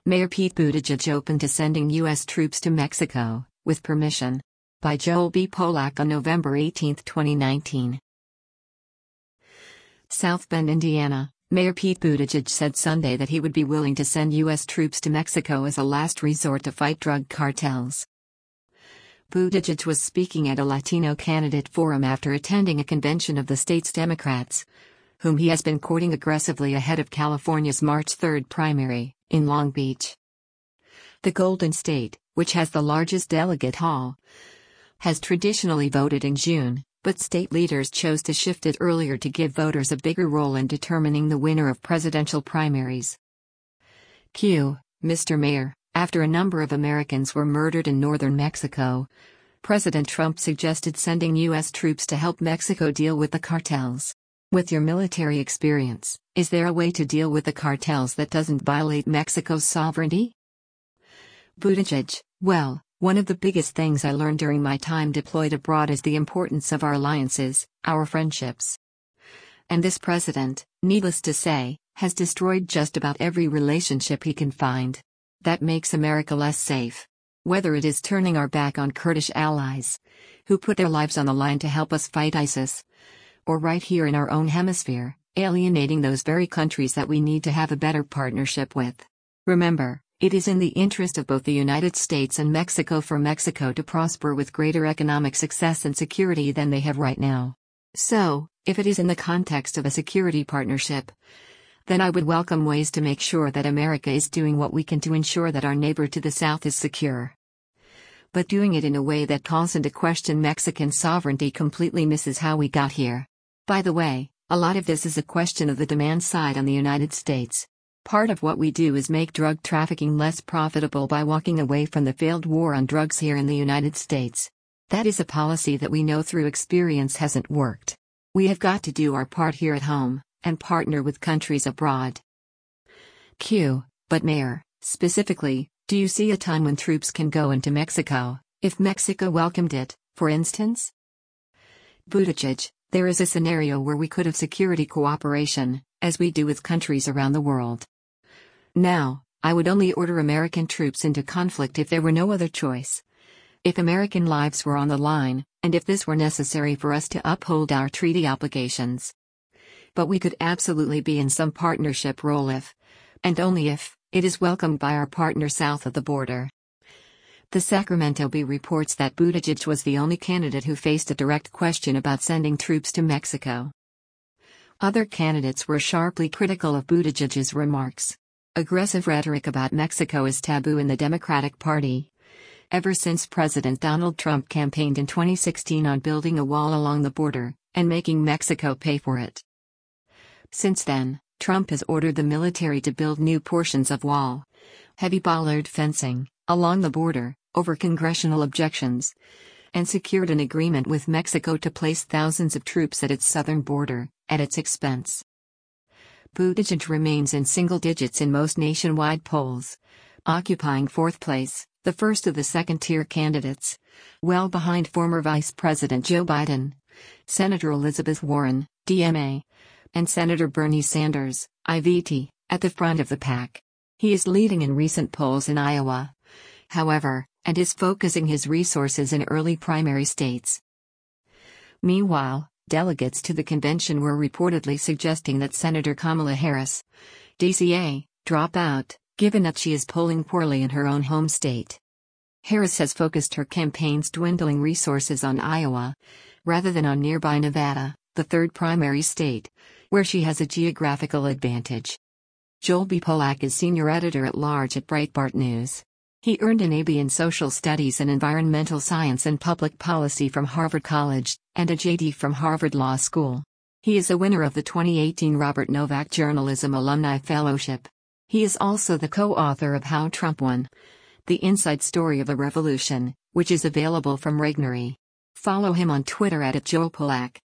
Mayor Pete Buttigieg open to sending U.S. troops to Mexico, with permission. By Joel B. Polak on November 18, 2019. South Bend, Indiana. Mayor Pete Buttigieg said Sunday that he would be willing to send U.S. troops to Mexico as a last resort to fight drug cartels. Buttigieg was speaking at a Latino candidate forum after attending a convention of the state's Democrats, whom he has been courting aggressively ahead of California's March 3 primary, in Long Beach. The Golden State, which has the largest delegate haul, has traditionally voted in June, but state leaders chose to shift it earlier to give voters a bigger role in determining the winner of presidential primaries. Mr. Mayor, after a number of Americans were murdered in northern Mexico, President Trump suggested sending U.S. troops to help Mexico deal with the cartels. With your military experience, is there a way to deal with the cartels that doesn't violate Mexico's sovereignty? Buttigieg: Well, one of the biggest things I learned during my time deployed abroad is the importance of our alliances, our friendships. And this president, needless to say, has destroyed just about every relationship he can find. That makes America less safe. Whether it is turning our back on Kurdish allies, who put their lives on the line to help us fight ISIS, or right here in our own hemisphere, alienating those very countries that we need to have a better partnership with. Remember, it is in the interest of both the United States and Mexico for Mexico to prosper with greater economic success and security than they have right now. So, if it is in the context of a security partnership, then I would welcome ways to make sure that America is doing what we can to ensure that our neighbor to the south is secure. But doing it in a way that calls into question Mexican sovereignty completely misses how we got here. By the way, a lot of this is a question of the demand side on the United States. Part of what we do is make drug trafficking less profitable by walking away from the failed war on drugs here in the United States. That is a policy that we know through experience hasn't worked. We have got to do our part here at home, and partner with countries abroad. But Mayor, specifically, do you see a time when troops can go into Mexico, if Mexico welcomed it, for instance? Buttigieg: There is a scenario where we could have security cooperation, as we do with countries around the world. Now, I would only order American troops into conflict if there were no other choice. If American lives were on the line, and if this were necessary for us to uphold our treaty obligations. But we could absolutely be in some partnership role if, and only if, it is welcomed by our partner south of the border. The Sacramento Bee reports that Buttigieg was the only candidate who faced a direct question about sending troops to Mexico. Other candidates were sharply critical of Buttigieg's remarks. Aggressive rhetoric about Mexico is taboo in the Democratic Party. Ever since President Donald Trump campaigned in 2016 on building a wall along the border, and making Mexico pay for it. Since then, Trump has ordered the military to build new portions of wall, heavy bollard fencing, along the border, over congressional objections, and secured an agreement with Mexico to place thousands of troops at its southern border, at its expense. Buttigieg remains in single digits in most nationwide polls, occupying fourth place, the first of the second-tier candidates, well behind former Vice President Joe Biden, Senator Elizabeth Warren, DMA, and Senator Bernie Sanders, IVT, at the front of the pack. He is leading in recent polls in Iowa, however, and is focusing his resources in early primary states. Meanwhile, delegates to the convention were reportedly suggesting that Senator Kamala Harris, DCA, drop out, given that she is polling poorly in her own home state. Harris has focused her campaign's dwindling resources on Iowa, rather than on nearby Nevada, the third primary state, where she has a geographical advantage. Joel B. Polak is senior editor-at-large at Breitbart News. He earned an AB in Social Studies and Environmental Science and Public Policy from Harvard College, and a JD from Harvard Law School. He is a winner of the 2018 Robert Novak Journalism Alumni Fellowship. He is also the co-author of How Trump Won: The Inside Story of a Revolution, which is available from Regnery. Follow him on Twitter @JoelPolak.